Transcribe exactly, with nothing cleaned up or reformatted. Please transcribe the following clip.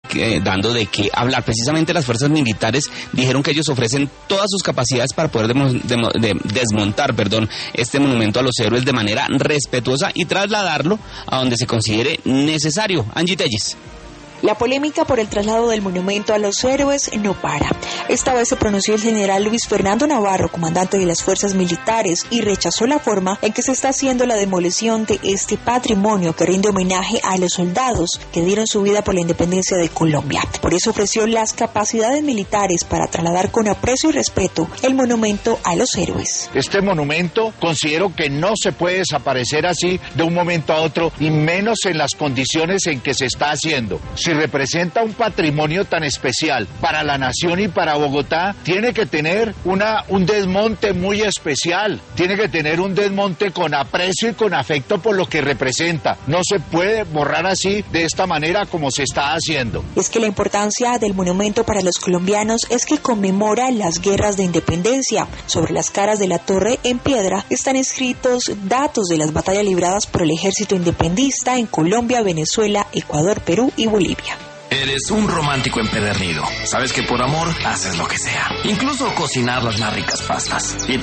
eh, dando de qué hablar. Precisamente las fuerzas militares dijeron que ellos ofrecen todas sus capacidades para poder demo, demo, de, desmontar perdón, este monumento a los héroes de manera respetuosa y trasladarlo a donde se considere necesario. Angie Telles. La polémica por el traslado del monumento a los héroes no para. Esta vez se pronunció el general Luis Fernando Navarro, comandante de las fuerzas militares, y rechazó la forma en que se está haciendo la demolición de este patrimonio que rinde homenaje a los soldados que dieron su vida por la independencia de Colombia. Por eso ofreció las capacidades militares para trasladar con aprecio y respeto el monumento a los héroes. Este monumento considero que no se puede desaparecer así de un momento a otro, y menos en las condiciones en que se está haciendo. Si representa un patrimonio tan especial para la nación y para Bogotá, tiene que tener una, un desmonte muy especial, tiene que tener un desmonte con aprecio y con afecto por lo que representa. No se puede borrar así de esta manera como se está haciendo. Es que la importancia del monumento para los colombianos es que conmemora las guerras de independencia. Sobre las caras de la torre en piedra están escritos datos de las batallas libradas por el ejército independentista en Colombia, Venezuela, Ecuador, Perú y Bolivia. Eres un romántico empedernido. Sabes que por amor haces lo que sea, incluso cocinar las más ricas pastas. Y